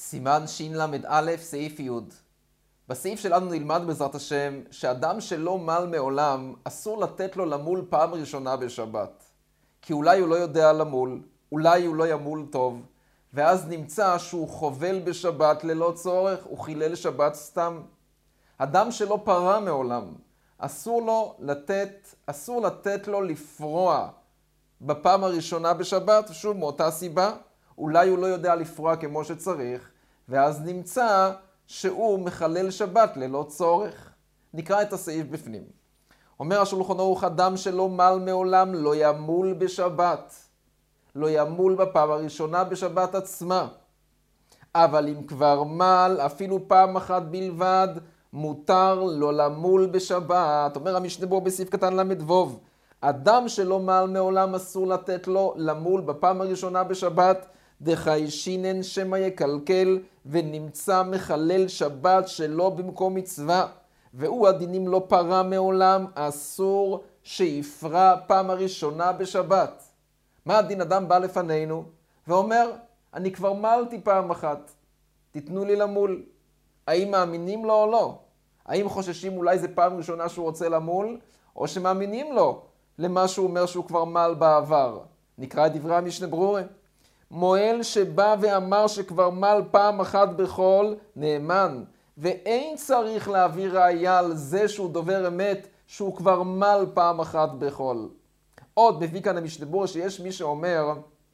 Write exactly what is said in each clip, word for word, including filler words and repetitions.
סימן של"א סעיף י'. בסעיף שלנו נלמד בעזרת השם שאדם שלא מל מעולם אסור לתת לו למול פעם ראשונה בשבת. כי אולי הוא לא יודע למול, אולי הוא לא ימול טוב, ואז נמצא שהוא חובל בשבת ללא צורך, הוא חילל שבת סתם. אדם שלא פרה מעולם, אסור לו לתת, אסור לתת לו לפרוע בפעם הראשונה בשבת, שוב מאותה סיבה, אולי הוא לא יודע לפרוע כמו שצריך, ואז נמצא שהוא מחלל שבת ללא צורך. נקרא את הסעיף בפנים. אומר השולחן ערוך, אדם שלא מל מעולם לא ימול בשבת. לא ימול בפעם הראשונה בשבת עצמה. אבל אם כבר מל, אפילו פעם אחת בלבד, מותר לו למול בשבת. אומר המשנה ברורה בסעיף קטן למדבוב, אדם שלא מל מעולם אסור לתת לו למול בפעם הראשונה בשבת, דחיישינן שמא יקלקל ונמצא מחלל שבת שלא במקום מצווה. והוא הדינים לא פרה מעולם, אסור שיפרע פעם הראשונה בשבת. מה הדין? אדם בא לפנינו ואומר, אני כבר מלתי פעם אחת, תיתנו לי למול. האם מאמינים לו או לא? האם חוששים אולי זה פעם ראשונה שהוא רוצה למול, או שמאמינים לו למה שהוא אומר שהוא כבר מל בעבר? נקרא את דברי המשנה ברורה. מועל שבא ואמר שכבר מל פעם אחת בכל, נאמן, ואין צריך להביא ראיה על זה שהוא דובר אמת, שהוא כבר מל פעם אחת בכל. עוד מביא כאן המשנה ברורה שיש מי שאומר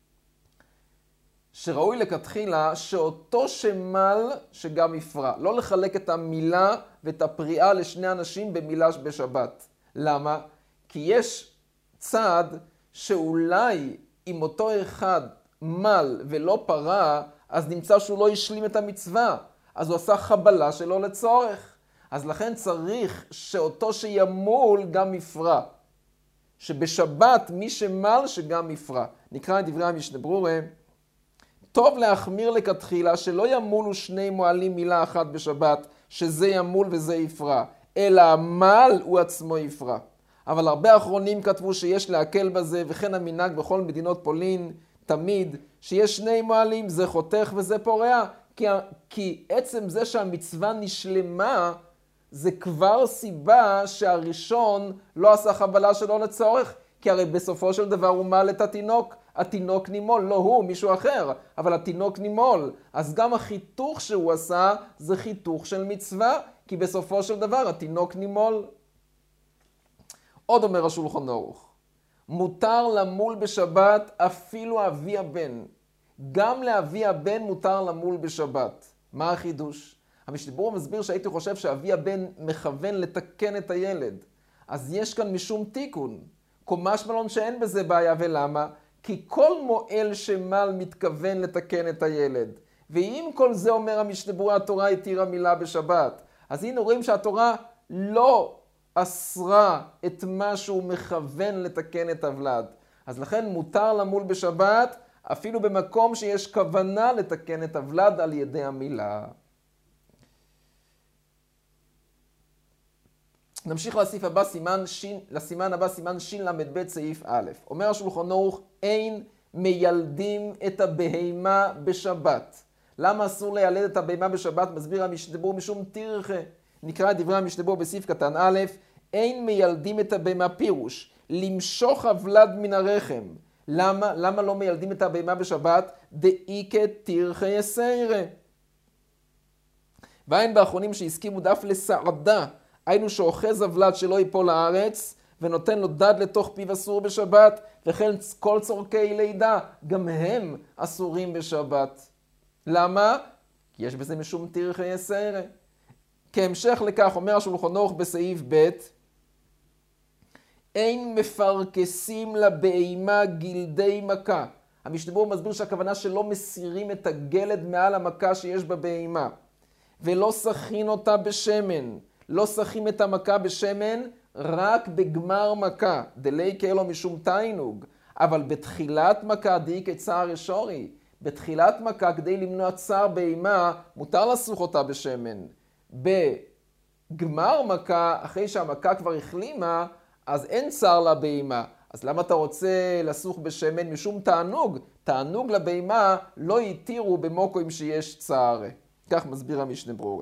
שראוי לכתחילה שאותו שמל שגם יפרע. לא לחלק את המילה ואת הפריעה לשני אנשים במילה בשבת. למה? כי יש צד שאולי אם אותו אחד מל ולא פרה, אז נמצא שהוא לא השלים את המצווה. אז הוא עשה חבלה שלא לצורך. אז לכן צריך שאותו שימול גם יפרע. שבשבת מי שמל שגם יפרע. נקרא את דברי המשנה ברורה. טוב להחמיר לכתחילה שלא ימולו שני מועלים מילה אחת בשבת, שזה ימול וזה יפרע, אלא המל הוא עצמו יפרע. אבל הרבה אחרונים כתבו שיש להקל בזה, וכן המנהג בכל מדינות פולין, תמיד, שיש שני מועלים, זה חותך וזה פורע, כי, כי עצם זה שהמצווה נשלמה, זה כבר סיבה שהראשון לא עשה חבלה שלא לצורך, כי הרי בסופו של דבר הוא מל את התינוק, התינוק נימול, לא הוא, מישהו אחר, אבל התינוק נימול. אז גם החיתוך שהוא עשה זה חיתוך של מצווה, כי בסופו של דבר התינוק נימול. עוד אומר השולחן ערוך, מותר למול בשבת אפילו אבי הבן. גם לאבי הבן מותר למול בשבת. מה החידוש? המשנה ברורה מסביר שהייתי חושב שאבי הבן מכוון לתקן את הילד. אז יש כאן משום תיקון. קומש מלון שאין בזה בעיה, ולמה? כי כל מועל שמל מתכוון לתקן את הילד. ואם כל זה אומר המשנה ברורה, התורה התירה מילה בשבת. אז הנה רואים שהתורה לא אסרה את מה שהוא מכוון לתקן את הוולד. אז לכן מותר למול בשבת, אפילו במקום שיש כוונה לתקן את הוולד על ידי המילה. נמשיך לסעיף הבא, סימן שין, לסימן הבא, סימן של"ב סעיף א'. אומר השולחן ערוך, אין מיילדים את הבהמה בשבת. למה אסור לילד את הבהמה בשבת? מסביר המשנה ברורה משום תרחה. נקרא את דברי המשנה ברורה בסעיף קטן א', אין מיילדים את הבהמה פירוש, למשוך הוולד מן הרחם. למה? למה לא מיילדים את הבהמה בשבת? דאיקה תרחה יסיירה. והאין באחרונים שהסכימו דף לסעדה, היינו שאוחז הוולד שלא ייפול לארץ, ונותן לו דד לתוך פיו אסור בשבת, וכן כל צורכי לידה, גם הם אסורים בשבת. למה? כי יש בזה משום תרחה יסיירה. כהמשך לכך אומר השולחן ערוך בסעיף ב', אין מפרקסים לבהמה גלדי מכה. המשנה ברורה מסביר שהכוונה שלא מסירים את הגלד מעל המכה שיש בבהמה, ולא שכין אותה בשמן. לא שכים את המכה בשמן, רק בגמר מכה, דלי כאלו משום תיינוג. אבל בתחילת מכה, די כצער ישורי, בתחילת מכה, כדי למנוע צער בהמה, מותר לסוך אותה בשמן. בגמר מכה, אחרי שהמכה כבר החלימה, אז אין צער לבהמה. אז למה אתה רוצה לסוך בשמן? משום תענוג. תענוג לבהמה לא יתירו במוקוים שיש צער. כך מסביר המשנה ברורה.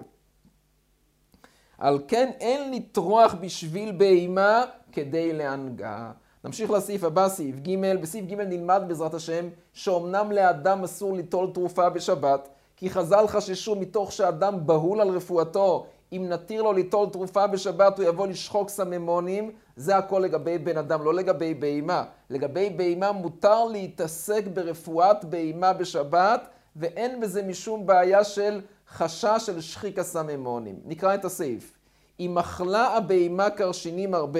על כן אין לטרוח בשביל בהמה כדי להנגה. נמשיך לסעיף הבא, סעיף ג'. בסעיף ג' נלמד בעזרת השם שאומנם לאדם אסור ליטול תרופה בשבת, כי חז"ל חששו מתוך שאדם בהול על רפואתו, אם נתיר לו ליטול תרופה בשבת הוא יבוא לשחוק סממונים. זה הכל לגבי בן אדם, לא לגבי בהמה. לגבי בהמה מותר להתעסק ברפואת בהמה בשבת, ואין בזה משום בעיה של חשש של שחיק הסממונים. נקרא את הסעיף. אם אכלה הבהמה קרשינים הרבה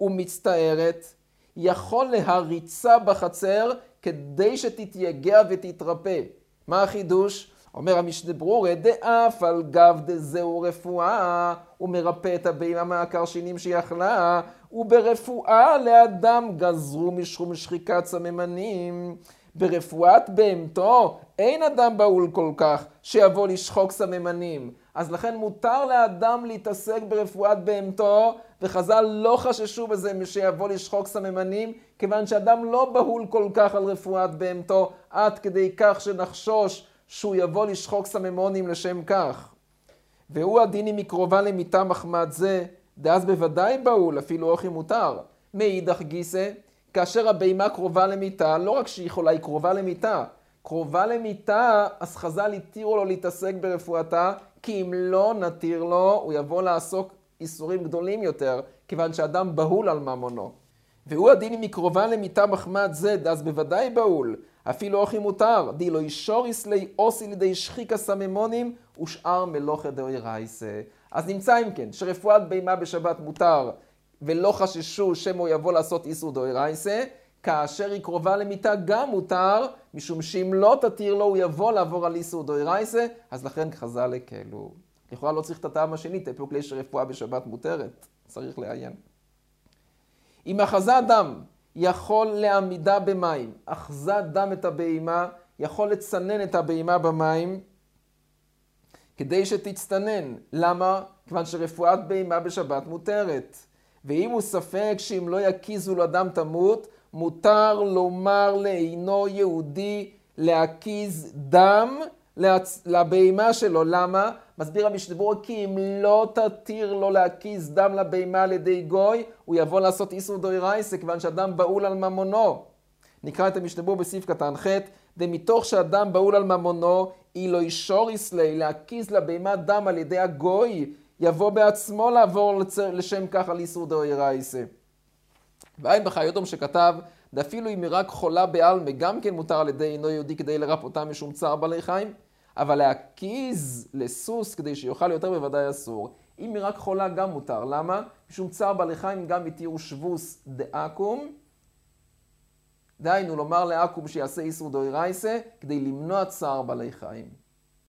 ומצטערת, יכול להריצה בחצר כדי שתתייגע ותתרפא. מה החידוש? אומר המשנה ברורה, דאף על גב דזהו רפואה, הוא מרפא את הבהמה מהקרשינים שהיא אכלה, וברפואה לאדם גזרו משום שחיקת סממנים. ברפואת בהמתו אין אדם בהול כל כך שיבוא לשחוק סממנים. אז לכן מותר לאדם להתעסק ברפואת בהמתו, וחז"ל לא חששו בזה שיבוא לשחוק סממנים, כיוון שאדם לא בהול כל כך על רפואת בהמתו, עד כדי כך שנחשוש שהוא יבוא לשחוק סממונים לשם כך. והוא הדין אם היא קרובה למיתה מחמד זה, דאז בוודאי בהול, אפילו אוכי מותר. מאידך גיסא, כאשר הבהמה קרובה למיתה, לא רק שהיא יכולה, היא קרובה למיתה. קרובה למיתה, אז חז"ל התירו לו להתעסק ברפואתה, כי אם לא נתיר לו, הוא יבוא לעסוק איסורים גדולים יותר, כיוון שאדם בהול על ממונו. והוא הדין אם היא קרובה למיתה מחמד זה, אז בוודאי בהול, אפילו אוכי מותר, די לא אישוריס לי עושי לידי שחיק הסממונים, ושאר מלוכה דאורייסה. אז נמצא אם כן, שרפואת בהמה בשבת מותר, ולא חששו שמו יבוא לעשות איסור דאורייסה, כאשר היא קרובה למיתה גם מותר, משום שאם לא תתיר לו, הוא יבוא לעבור על איסור דאורייסה, אז לכן חז"ל הקלו. לכאורה לא צריך את הטעם השני, תפוק לי שרפואה בשבת מותרת, צריך לעיין. אם אחזה דם יכול לעמידה במים, אחזה דם את הבהמה, יכול לצנן את הבהמה במים, כדי שתצטנן. למה? כיוון שרפואת בהמה בשבת מותרת. ואם הוא ספק שאם לא יקיזו לו דם תמות, מותר לומר לאינו יהודי להקיז דם לבהמה שלו. למה? מסביר המשנה ברורה, כי אם לא תתיר לו להקיז דם לבהמה על ידי גוי, הוא יבוא לעשות איסור דאורייסה, כיוון שאדם בהול על ממונו. נקרא את המשנה ברורה בסעיף קטן ח', דמתוך שאדם בהול על ממונו, אי לא אישוריס לי להקיז לבהמה דם על ידי הגוי, יבוא בעצמו לעבור לשם כך על איסור דאורייסה. ואין בחיותום שכתב, דאפילו אם היא רק חולה בעלמא, גם כן מותר על ידי אינו יהודי כדי לרפאותה משום צער בעלי חיים, אבל להקיז לסוס כדי שיאכל יותר בוודאי אסור. אם היא רק חולה גם מותר. למה? משום צער בעלי חיים גם התירו שבוס דאקום, דהיינו לומר לאקום שיעשה איסור דאורייסה כדי למנוע צער בעלי חיים.